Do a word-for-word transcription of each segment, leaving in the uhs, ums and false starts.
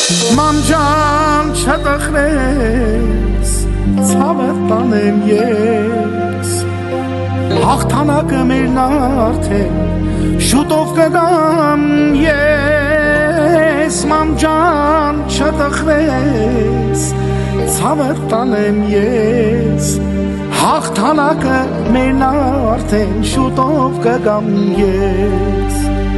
Մանջան չտխրես, ցավը տանեմ ես, հաղթանակը մերն արդեն, շուտով կգամ ես, մանջան չտխրես, ցավը տանեմ ես, հաղթանակը մերն արդեն, շուտով կգամ ես,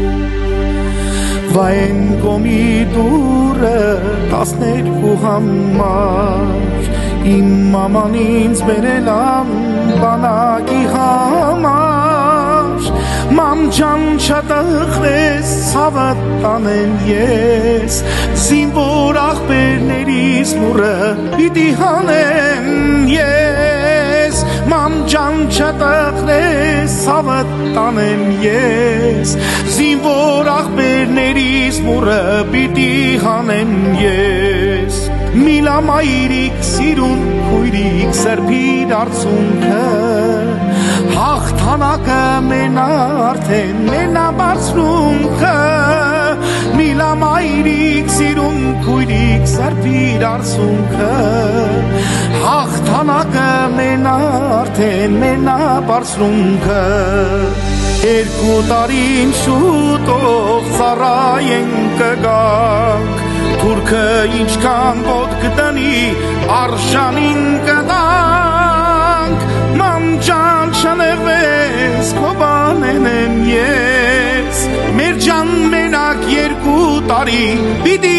Վայն կոմի դուրը տասներկու համար, իմ մաման ինձ բերել ամ բանակի համար, մամ ջան չտխրես, ցավը տանեմ ես, զինվոր աղբերներիս մուրը պիտի հանեմ ես, մամ ջան չտխրես, ցավը տանեմ ես, զինվոր աղբերներիս մուրը պիտի հանեմ ես, միլա մայրիկ սիրուն քույրիկ սրբիր արցունքը, հաղթանակը մենա արդեն մենա բարձրունքը, միլա մայրիկ սիրուն քույրիկ սրբիր արցունքը, հաղթանակը մենա արդեն մենա բարձրունքը, երկու տարին շուտով ծառայենք կգանք, թուրքը ինչքան ոտք կտնի արժանին կտանք, մամ ջան չնեղվես, քո բանեն եմ ես, մեր ջան մենակ երկու տարի պիտի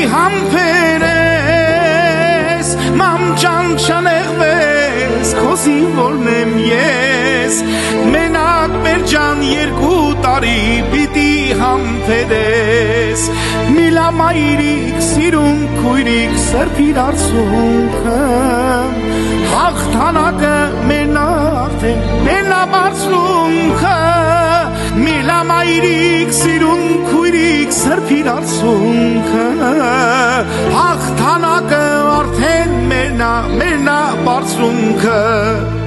համբերես, մամ ջան չնեղվես, քո զինվորն եմ ես, մենակ մեր ջան երկու տարի պիտի համբերես, միլա մայրիկ սիրուն քույրիկ սրբիր արցունքը, հաղթանակը մերն արդեն մենա բարձրունքը, միլա մայրիկ սիրուն քույրիկ սրբիր արցունքը, հաղթանակը արդեն մերնա մերնա բարձրունքը